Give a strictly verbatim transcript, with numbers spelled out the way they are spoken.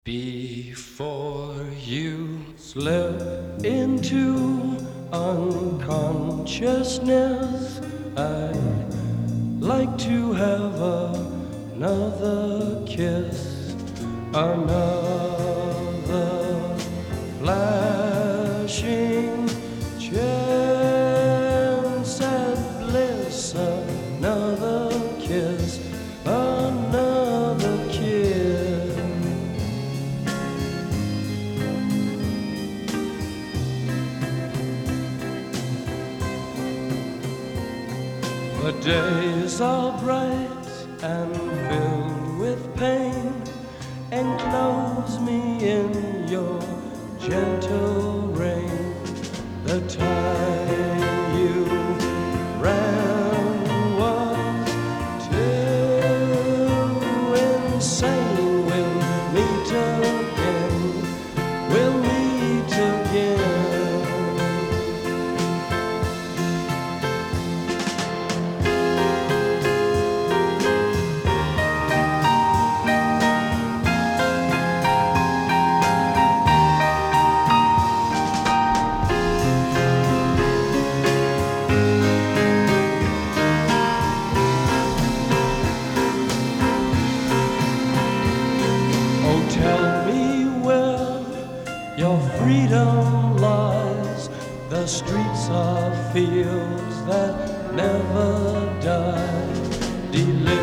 Before you slip into unconsciousness, I'd like to have another kiss, another flashing chance at bliss, another kiss, another kiss. The days are bright and filled with pain. Enclose me in your gentle rain. The time you ran was too insane. We'll meet again. We'll meet again. Tell me where your freedom lies. The streets are fields that never die. Deliver